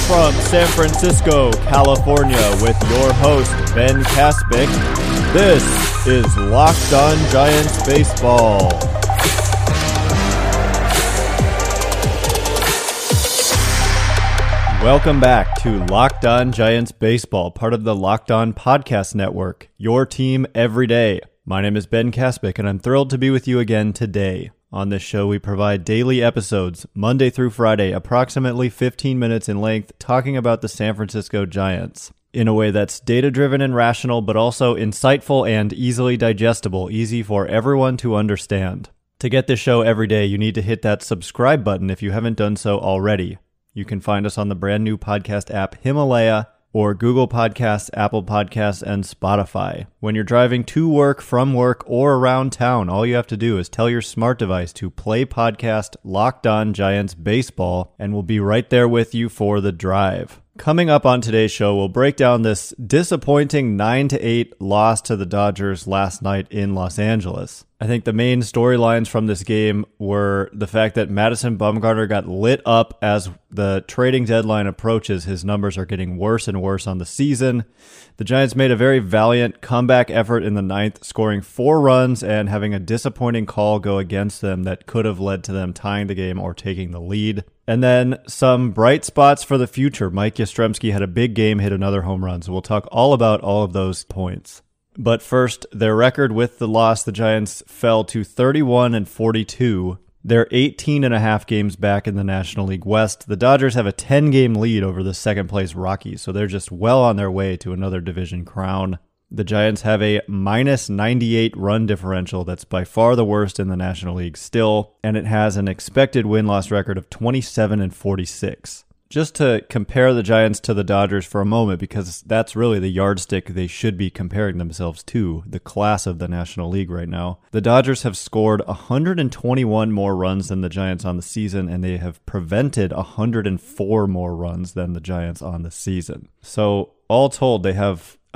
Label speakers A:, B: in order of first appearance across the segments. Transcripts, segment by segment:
A: from San Francisco, California, with your host, Ben Kaspick. This is Locked On Giants Baseball. Welcome back to Locked On Giants Baseball, part of the Locked On Podcast Network, your team every day. My name is Ben Kaspick, and I'm thrilled to be with you again today. On this show, we provide daily episodes, Monday through Friday, approximately 15 minutes in length, talking about the San Francisco Giants in a way that's data-driven and rational, but also insightful and easily digestible, easy for everyone to understand. To get this show every day, you need to hit that subscribe button if you haven't done so already. You can find us on the brand new podcast app Himalaya, or Google Podcasts, Apple Podcasts, and Spotify. When you're driving to work, from work, or around town, all you have to do is tell your smart device to play podcast Locked On Giants Baseball, and we'll be right there with you for the drive. Coming up on today's show, we'll break down this disappointing 9-8 loss to the Dodgers last night in Los Angeles. I think the main storylines from this game were the fact that Madison Bumgarner got lit up as the trading deadline approaches. His numbers are getting worse and worse on the season. The Giants made a very valiant comeback effort in the ninth, scoring 4 runs and having a disappointing call go against them that could have led to them tying the game or taking the lead. And then some bright spots for the future. Mike Yastrzemski had a big game, hit another home run. So we'll talk all about all of those points. But first, their record with the loss, the Giants fell to 31-42. They're 18 and a half games back in the National League West. The Dodgers have a 10-game lead over the second-place Rockies, so they're just well on their way to another division crown. The Giants have a minus 98 run differential that's by far the worst in the National League still, and it has an expected win-loss record of 27-46. Just to compare the Giants to the Dodgers for a moment, because that's really the yardstick they should be comparing themselves to, the class of the National League right now. The Dodgers have scored 121 more runs than the Giants on the season, and they have prevented 104 more runs than the Giants on the season. So all told, they have a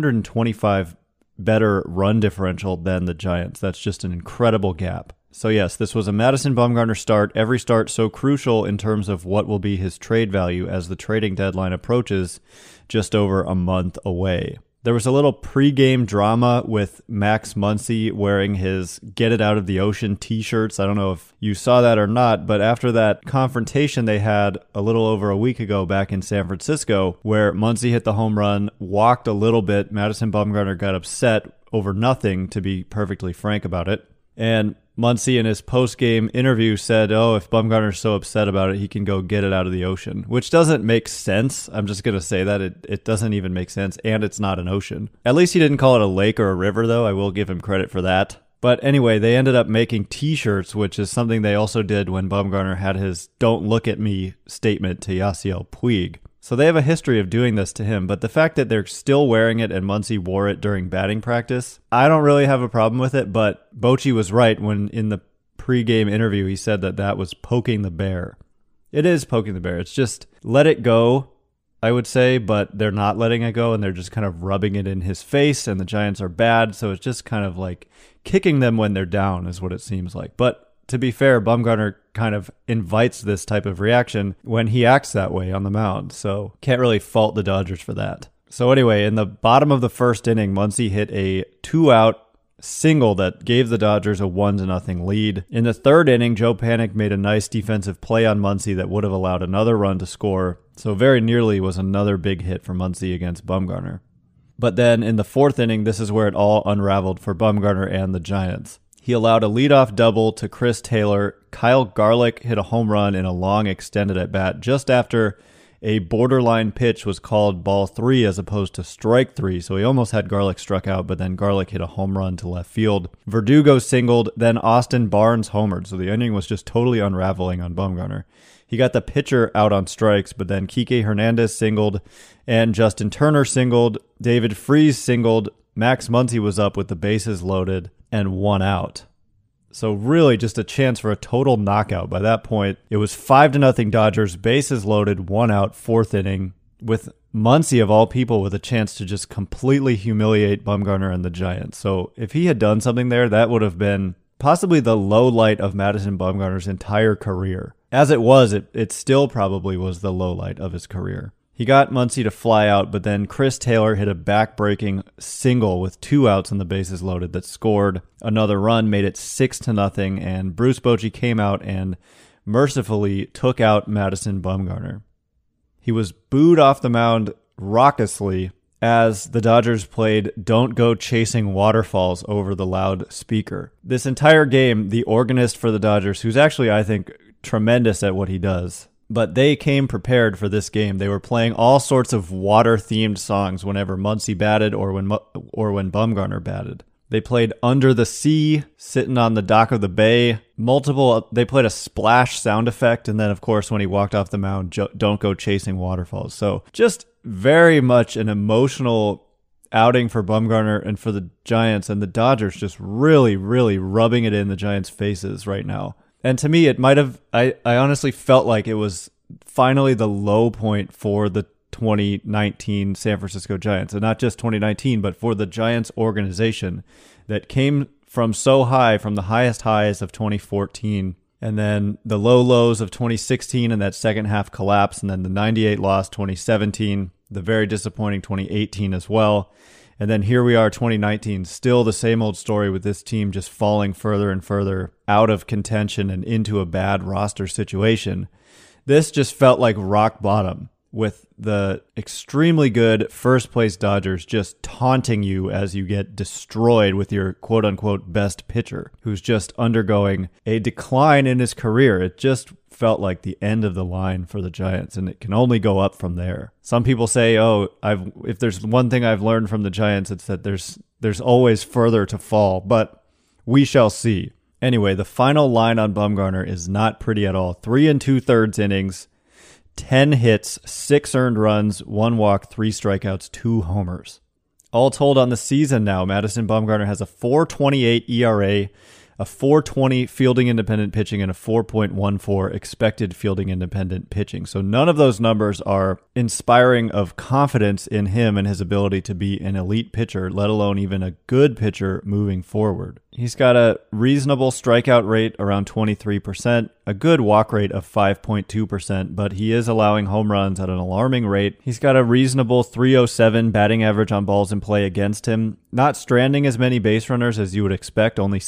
A: 225 better run differential than the Giants. That's just an incredible gap. So yes, this was a Madison Bumgarner start, every start so crucial in terms of what will be his trade value as the trading deadline approaches just over a month away. There was a little pregame drama with Max Muncy wearing his Get It Out of the Ocean t-shirts. I don't know if you saw that or not, but after that confrontation they had a little over a week ago back in San Francisco, where Muncy hit the home run, walked a little bit, Madison Bumgarner got upset over nothing, to be perfectly frank about it. And Muncy in his post-game interview said, if Bumgarner's so upset about it, he can go get it out of the ocean, which doesn't make sense. I'm just going to say that. It doesn't even make sense, and it's not an ocean. At least he didn't call it a lake or a river, though. I will give him credit for that. But anyway, they ended up making t-shirts, which is something they also did when Bumgarner had his "Don't look at me" statement to Yasiel Puig. So they have a history of doing this to him, but the fact that they're still wearing it and Muncy wore it during batting practice, I don't really have a problem with it, but Bochy was right when in the pregame interview he said that that was poking the bear. It is poking the bear. It's just let it go, I would say, but they're not letting it go and they're just kind of rubbing it in his face, and the Giants are bad, so it's just kind of like kicking them when they're down is what it seems like. But to be fair, Bumgarner kind of invites this type of reaction when he acts that way on the mound, so can't really fault the Dodgers for that. So anyway, in the bottom of the first inning, Muncy hit a 2-out single that gave the Dodgers a 1-0 lead. In the third inning, Joe Panik made a nice defensive play on Muncy that would have allowed another run to score, so very nearly was another big hit for Muncy against Bumgarner. But then in the fourth inning, this is where it all unraveled for Bumgarner and the Giants. He allowed a leadoff double to Chris Taylor. Kyle Garlick hit a home run in a long extended at-bat just after a borderline pitch was called ball 3 as opposed to strike 3, so he almost had Garlick struck out, but then Garlick hit a home run to left field. Verdugo singled, then Austin Barnes homered, so the inning was just totally unraveling on Bumgarner. He got the pitcher out on strikes, but then Kike Hernandez singled, and Justin Turner singled, David Freese singled, Max Muncy was up with the bases loaded, and 1 out. So really just a chance for a total knockout. By that point, it was 5-0 Dodgers, bases loaded, 1 out, fourth inning, with Muncy, of all people, with a chance to just completely humiliate Bumgarner and the Giants. So if he had done something there, that would have been possibly the low light of Madison Bumgarner's entire career. As it was, it still probably was the low light of his career. He got Muncy to fly out, but then Chris Taylor hit a back-breaking single with 2 outs on the bases loaded that scored another run, made it 6-0, and Bruce Bochy came out and mercifully took out Madison Bumgarner. He was booed off the mound raucously as the Dodgers played Don't Go Chasing Waterfalls over the loudspeaker. This entire game, the organist for the Dodgers, who's actually, I think, tremendous at what he does, but they came prepared for this game. They were playing all sorts of water-themed songs whenever Muncy batted or when Bumgarner batted. They played Under the Sea, Sitting on the Dock of the Bay, they played a splash sound effect, and then, of course, when he walked off the mound, Don't Go Chasing Waterfalls. So just very much an emotional outing for Bumgarner and for the Giants, and the Dodgers just really, really rubbing it in the Giants' faces right now. And to me, it might have, I honestly felt like it was finally the low point for the 2019 San Francisco Giants. And not just 2019, but for the Giants organization that came from so high, from the highest highs of 2014, and then the low lows of 2016 and that second half collapse, and then the 98 loss 2017, the very disappointing 2018 as well. And then here we are, 2019, still the same old story with this team just falling further and further out of contention and into a bad roster situation. This just felt like rock bottom, with the extremely good first-place Dodgers just taunting you as you get destroyed with your quote-unquote best pitcher, who's just undergoing a decline in his career. It just felt like the end of the line for the Giants, and it can only go up from there. Some people say, if there's one thing I've learned from the Giants, it's that there's always further to fall, but we shall see. Anyway, the final line on Bumgarner is not pretty at all. 3 2/3 innings, 10 hits, 6 earned runs, 1 walk, 3 strikeouts, 2 homers. All told on the season now, Madison Bumgarner has a 4.28 ERA, a 4.20 fielding independent pitching, and a 4.14 expected fielding independent pitching. So none of those numbers are inspiring of confidence in him and his ability to be an elite pitcher, let alone even a good pitcher moving forward. He's got a reasonable strikeout rate around 23%, a good walk rate of 5.2%, but he is allowing home runs at an alarming rate. He's got a reasonable 307 batting average on balls in play against him, not stranding as many base runners as you would expect, only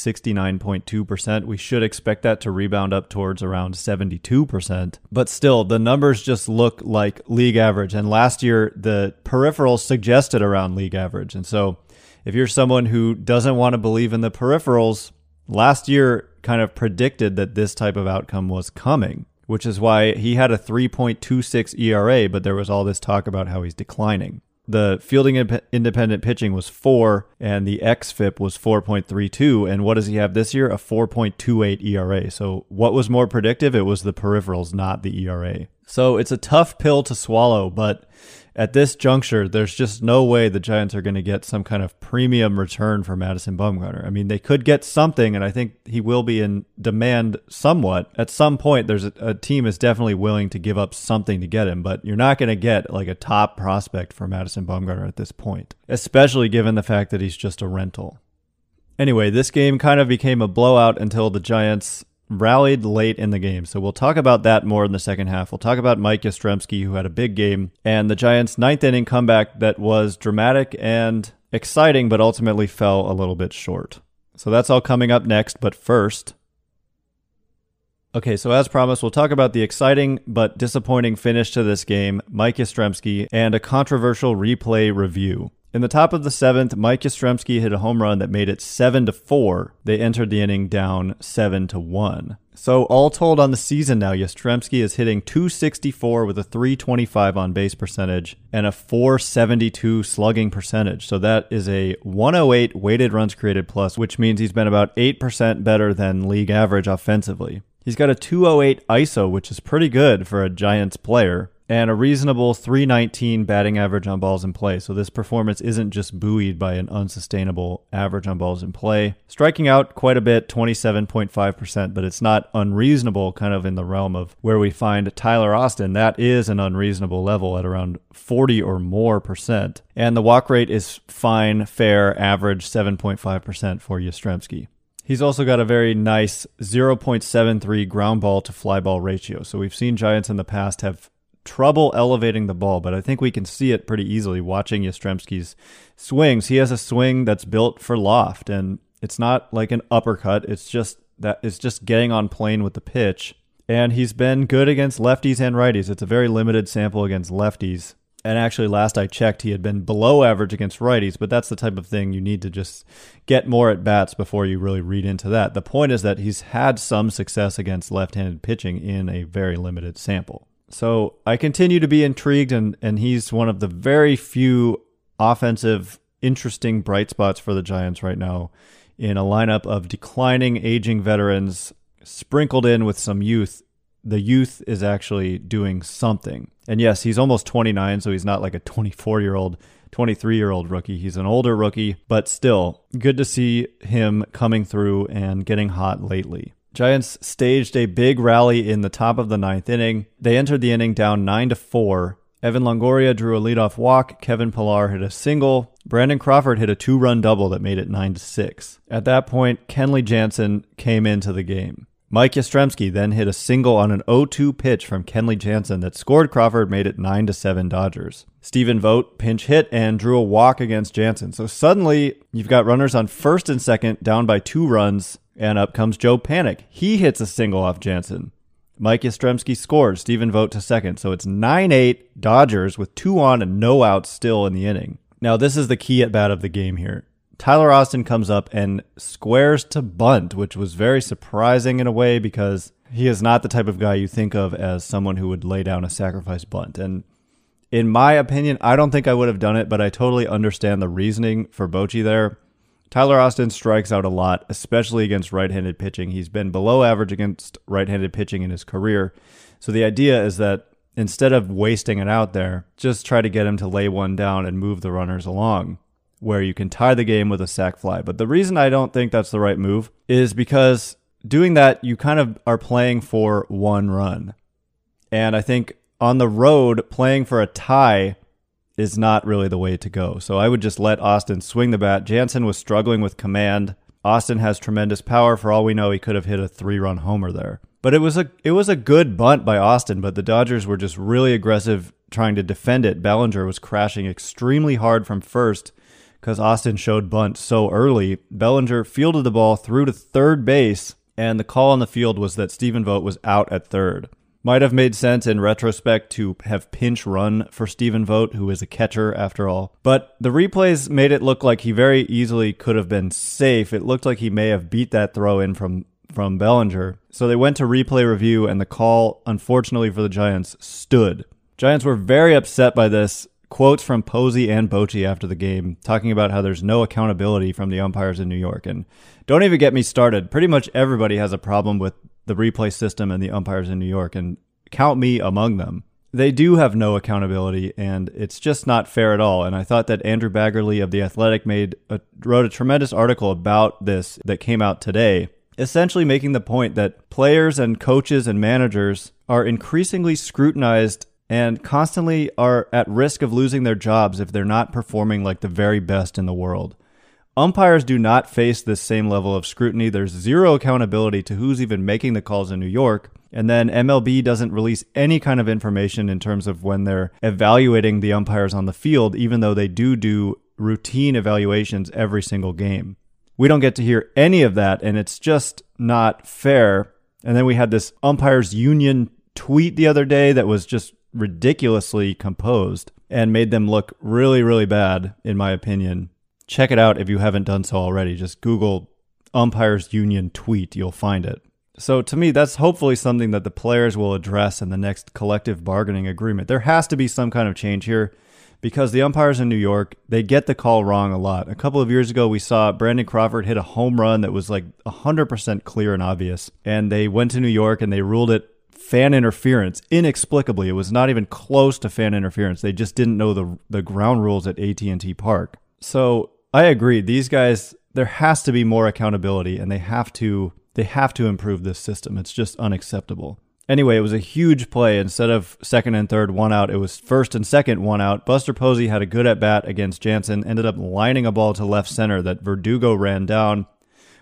A: 69.2%. We should expect that to rebound up towards around 72%, but still, the numbers just look like league average, and last year, the peripherals suggested around league average, and so if you're someone who doesn't want to believe in the peripherals, last year kind of predicted that this type of outcome was coming, which is why he had a 3.26 ERA, but there was all this talk about how he's declining. The fielding independent pitching was 4, and the xFIP was 4.32, and what does he have this year? A 4.28 ERA. So what was more predictive? It was the peripherals, not the ERA. So it's a tough pill to swallow, but at this juncture, there's just no way the Giants are going to get some kind of premium return for Madison Bumgarner. I mean, they could get something, and I think he will be in demand somewhat. At some point, there's a team is definitely willing to give up something to get him, but you're not going to get like a top prospect for Madison Bumgarner at this point, especially given the fact that he's just a rental. Anyway, this game kind of became a blowout until the Giants rallied late in the game. So we'll talk about that more in the second half. We'll talk about Mike Yastrzemski, who had a big game, and the Giants' 9th inning comeback that was dramatic and exciting, but ultimately fell a little bit short. So that's all coming up next, but first... Okay, so as promised, we'll talk about the exciting but disappointing finish to this game, Mike Yastrzemski, and a controversial replay review. In the top of the 7th, Mike Yastrzemski hit a home run that made it 7-4. They entered the inning down 7-1. So all told on the season now, Yastrzemski is hitting .264 with a .325 on base percentage and a .472 slugging percentage. So that is a 108 weighted runs created plus, which means he's been about 8% better than league average offensively. He's got a .208 ISO, which is pretty good for a Giants player, and a reasonable .319 batting average on balls in play. So this performance isn't just buoyed by an unsustainable average on balls in play. Striking out quite a bit, 27.5%, but it's not unreasonable, kind of in the realm of where we find Tyler Austin. That is an unreasonable level at around 40 or more percent. And the walk rate is fine, fair, average 7.5% for Yastrzemski. He's also got a very nice 0.73 ground ball to fly ball ratio. So we've seen Giants in the past have trouble elevating the ball, but I think we can see it pretty easily watching Yastrzemski's swings. He has a swing that's built for loft, and it's not like an uppercut. It's just getting on plane with the pitch. And he's been good against lefties and righties. It's a very limited sample against lefties. And actually, last I checked, he had been below average against righties, but that's the type of thing you need to just get more at bats before you really read into that. The point is that he's had some success against left-handed pitching in a very limited sample. So I continue to be intrigued, and he's one of the very few offensive, interesting bright spots for the Giants right now in a lineup of declining, aging veterans sprinkled in with some youth. The youth is actually doing something. And yes, he's almost 29, so he's not like a 24-year-old, 23-year-old rookie. He's an older rookie, but still good to see him coming through and getting hot lately. Giants staged a big rally in the top of the ninth inning. They entered the inning down 9-4. Evan Longoria drew a leadoff walk. Kevin Pillar hit a single. Brandon Crawford hit a 2-run double that made it 9-6. At that point, Kenley Jansen came into the game. Mike Yastrzemski then hit a single on an 0-2 pitch from Kenley Jansen that scored Crawford, made it 9-7 Dodgers. Stephen Vogt pinch hit and drew a walk against Jansen. So suddenly, you've got runners on first and second, down by 2 runs, and up comes Joe Panik. He hits a single off Jansen. Mike Yastrzemski scores, Stephen Vogt to second. So it's 9-8 Dodgers with 2 on and no outs still in the inning. Now, this is the key at bat of the game here. Tyler Austin comes up and squares to bunt, which was very surprising in a way because he is not the type of guy you think of as someone who would lay down a sacrifice bunt. And in my opinion, I don't think I would have done it, but I totally understand the reasoning for Bochy there. Tyler Austin strikes out a lot, especially against right-handed pitching. He's been below average against right-handed pitching in his career. So the idea is that instead of wasting it out there, just try to get him to lay one down and move the runners along, where you can tie the game with a sac fly. But the reason I don't think that's the right move is because doing that, you kind of are playing for 1 run. And I think on the road, playing for a tie is not really the way to go. So I would just let Austin swing the bat. Jansen was struggling with command. Austin has tremendous power. For all we know, he could have hit a 3-run homer there. But it was a good bunt by Austin, but the Dodgers were just really aggressive trying to defend it. Bellinger was crashing extremely hard from first because Austin showed bunt so early. Bellinger fielded the ball through to third base, and the call on the field was that Stephen Vogt was out at third. Might have made sense in retrospect to have pinch run for Stephen Vogt, who is a catcher after all. But the replays made it look like he very easily could have been safe. It looked like he may have beat that throw in from Bellinger. So they went to replay review, and the call, unfortunately for the Giants, stood. Giants were very upset by this. Quotes from Posey and Bochy after the game talking about how there's no accountability from the umpires in New York. And don't even get me started. Pretty much everybody has a problem with the replay system and the umpires in New York, and count me among them. They do have no accountability, and it's just not fair at all. And I thought that Andrew Baggarly of The Athletic wrote a tremendous article about this that came out today, essentially making the point that players and coaches and managers are increasingly scrutinized and constantly are at risk of losing their jobs if they're not performing like the very best in the world. Umpires do not face this same level of scrutiny. There's zero accountability to who's even making the calls in New York. And then MLB doesn't release any kind of information in terms of when they're evaluating the umpires on the field, even though they do routine evaluations every single game. We don't get to hear any of that, and it's just not fair. And then we had this umpires union tweet the other day that was just ridiculously composed and made them look really, really bad, in my opinion. Check it out if you haven't done so already. Just Google umpires union tweet. You'll find it. So to me, that's hopefully something that the players will address in the next collective bargaining agreement. There has to be some kind of change here because the umpires in New York, they get the call wrong a lot. A couple of years ago, we saw Brandon Crawford hit a home run that was like 100% clear and obvious. And they went to New York and they ruled it fan interference, inexplicably. It was not even close to fan interference. They just didn't know the ground rules at AT&T Park. So I agree. These guys, there has to be more accountability, and they have to improve this system. It's just unacceptable. Anyway, it was a huge play. Instead of second and third, 1 out, it was first and second, 1 out. Buster Posey had a good at-bat against Jansen, ended up lining a ball to left center that Verdugo ran down.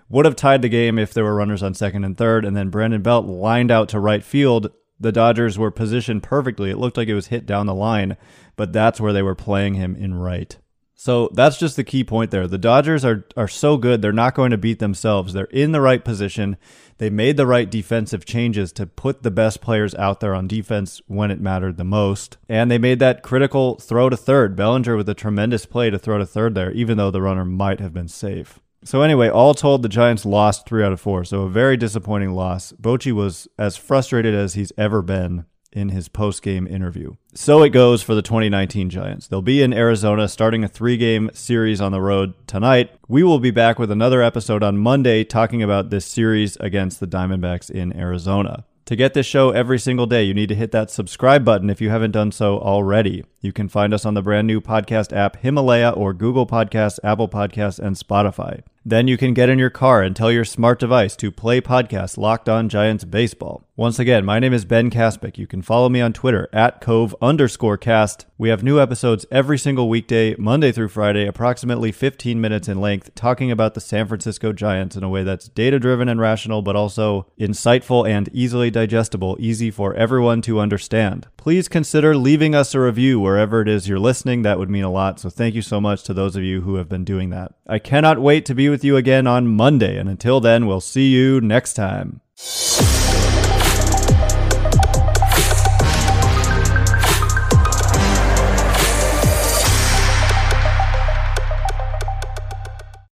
A: would have tied the game if there were runners on second and third, and then Brandon Belt lined out to right field. The Dodgers were positioned perfectly. It looked like it was hit down the line, but that's where they were playing him in right. So that's just the key point there. The Dodgers are so good, they're not going to beat themselves. They're in the right position. They made the right defensive changes to put the best players out there on defense when it mattered the most. And they made that critical throw to third. Bellinger with a tremendous play to throw to third there, even though the runner might have been safe. So anyway, all told, the Giants lost 3 out of 4. So a very disappointing loss. Bochy was as frustrated as he's ever been in his post-game interview. So it goes for the 2019 Giants. They'll be in Arizona starting a 3-game series on the road tonight. We will be back with another episode on Monday talking about this series against the Diamondbacks in Arizona. To get this show every single day, you need to hit that subscribe button if you haven't done so already. You can find us on the brand new podcast app Himalaya or Google Podcasts, Apple Podcasts, and Spotify. Then you can get in your car and tell your smart device to play podcast Locked On Giants Baseball. Once again, my name is Ben Kaspick. You can follow me on Twitter at @Cove_cast. We have new episodes every single weekday, Monday through Friday, approximately 15 minutes in length, talking about the San Francisco Giants in a way that's data-driven and rational, but also insightful and easily digestible, easy for everyone to understand. Please consider leaving us a review wherever it is you're listening. That would mean a lot, so thank you so much to those of you who have been doing that. I cannot wait to be with you again on Monday, and until then, we'll see you next time.